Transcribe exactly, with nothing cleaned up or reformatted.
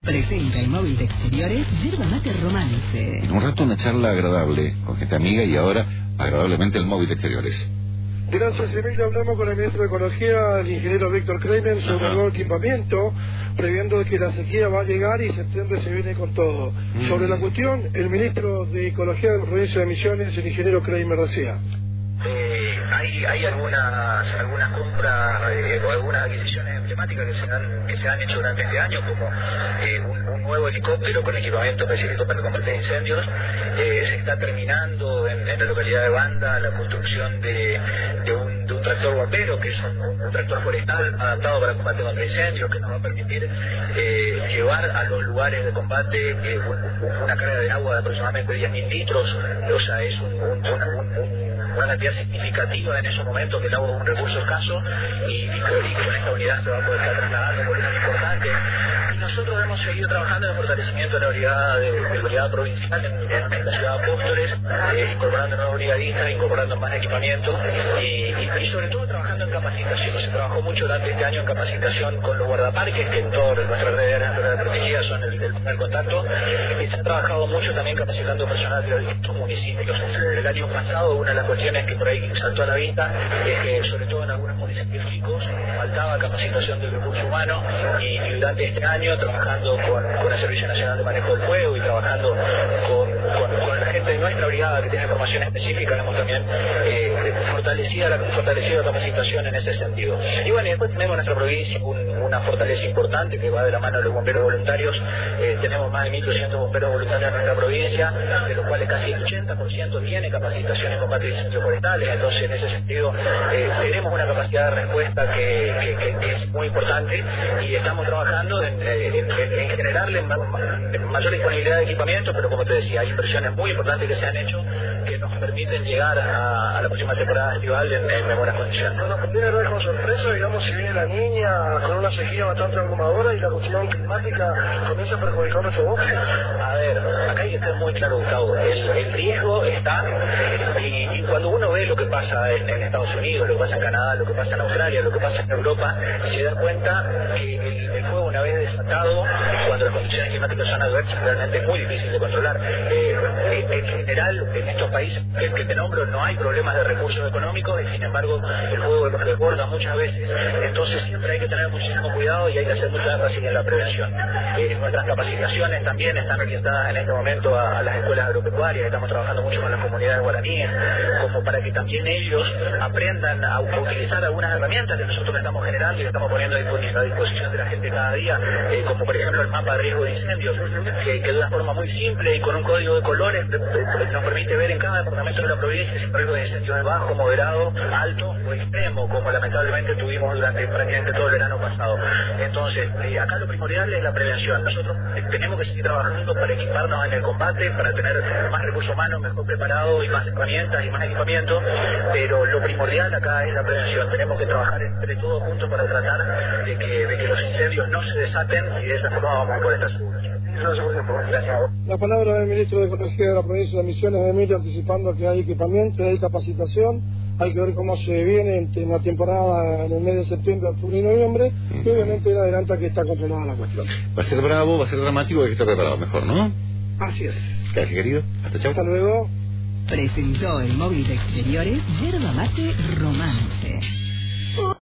Presenta el móvil de exteriores Yerba Mate Romance. En un rato una charla agradable con gente amiga y ahora agradablemente el móvil de exteriores. Gracias, Emilio. Hablamos con el ministro de Ecología, el ingeniero Víctor Kramer, sobre el nuevo equipamiento, previendo que la sequía va a llegar y septiembre se viene con todo. Mm. Sobre la cuestión, el ministro de Ecología de la provincia de Misiones, el ingeniero Kramer, decía. Eh, hay hay algunas algunas compras eh, o algunas adquisiciones emblemáticas que se han que se han hecho durante este año, como eh, un, un nuevo helicóptero con equipamiento específico para combatir incendios. Eh, se está terminando en, en la localidad de Banda la construcción de, de, un, de un tractor bombero, que es un, un tractor forestal adaptado para combate contra incendios, que nos va a permitir eh, llevar a los lugares de combate eh, un, una carga de agua de aproximadamente diez mil litros. O sea, es un, un, un, un una cantidad significativa en esos momentos, que el agua es un recurso escaso y, y, que, y que con esta unidad se va a poder estar trasladando por un importante. Y nosotros hemos seguido trabajando en el fortalecimiento de la brigada, de, de la brigada provincial en, en, en la ciudad de Apóstoles, eh, incorporando nuevos brigadistas, incorporando más equipamiento y, y, y sobre todo trabajando en capacitación. Se trabajó mucho durante este año en capacitación con los guardaparques, que en todas nuestras redes naturales protegidas son el, el primer contacto, y se ha trabajado mucho también capacitando personal de los distintos municipios. El año pasado, una de las cuestiones que por ahí saltó a la vista es que sobre todo en algunos municipios chicos faltaba capacitación del recurso humano, y, y durante este año trabajando con, con el Servicio Nacional de Manejo del Fuego y trabajando con, con, con la gente de nuestra brigada que tiene formación específica, hemos también eh, fortalecido, la, fortalecido la capacitación en ese sentido. Y bueno, y después tenemos en nuestra provincia un, una fortaleza importante que va de la mano de los bomberos voluntarios. Eh, tenemos más de mil doscientos bomberos voluntarios en nuestra provincia, de los cuales casi el ochenta por ciento tiene capacitación en combate de incendios forestales. Entonces, en ese sentido, eh, tenemos una capacidad de respuesta que, que, que, que es muy importante, y estamos trabajando en, en, en generarle mayor disponibilidad de equipamiento, pero como te decía, hay inversiones muy importantes que se han hecho que nos permiten llegar a, a la próxima temporada estival en, en buenas condiciones. Bueno, primera vez con sorpresa, digamos, si viene la niña con una sequía bastante abrumadora y la cuestión climática comienza a perjudicar nuestro bosque. A ver, acá hay que estar muy claro, Gustavo, el, el riesgo está, y, y cuando uno ve lo que pasa en, en Estados Unidos, lo que pasa en Canadá, lo que pasa en Australia, lo que pasa en Europa, se da cuenta que el, el fuego, una vez desatado, cuando las condiciones climáticas son adversas, realmente es muy difícil de controlar. Eh, en, en general, en estos países que, que te nombro, no hay problemas de recursos económicos, y sin embargo el fuego los desborda muchas veces. Entonces siempre hay que tener muchísimo cuidado y hay que hacer mucha énfasis en la prevención. Eh, nuestras capacitaciones también están orientadas en este momento a, a las escuelas agropecuarias. Estamos trabajando mucho con las comunidades guaraníes, como para que también ellos aprendan a, a utilizar algunas herramientas que nosotros estamos generando y estamos poniendo a disposición de la gente cada día, eh, como por ejemplo el mapa de riesgo de incendios, que, que de una forma muy simple y con un código de colores nos permite ver en cada departamento de la provincia si el riesgo de incendios es bajo, moderado, alto o extremo, como lamentablemente tuvimos durante prácticamente todo el verano pasado. Entonces, eh, acá lo primordial es la prevención. Nosotros eh, tenemos que seguir trabajando para equiparnos en el combate, para tener más recursos humanos, mejor preparados y más herramientas y más equipamiento, pero lo primordial acá es la prevención. Tenemos que trabajar entre todos juntos para tratar de que, de que los incendios no se desaten, y de esa forma vamos a poder estar seguros. Gracias. La palabra del ministro de Ecología de la provincia de Misiones, Emilio, anticipando que hay equipamiento, hay capacitación, hay que ver cómo se viene en la temporada en el mes de septiembre, octubre y noviembre, y obviamente él adelanta que está controlada la cuestión. Va a ser bravo, va a ser dramático, hay que estar preparado mejor, ¿no? Así es. Gracias, querido. Hasta chao. Hasta luego. Presentó el móvil de exteriores Yerba Mate Romance.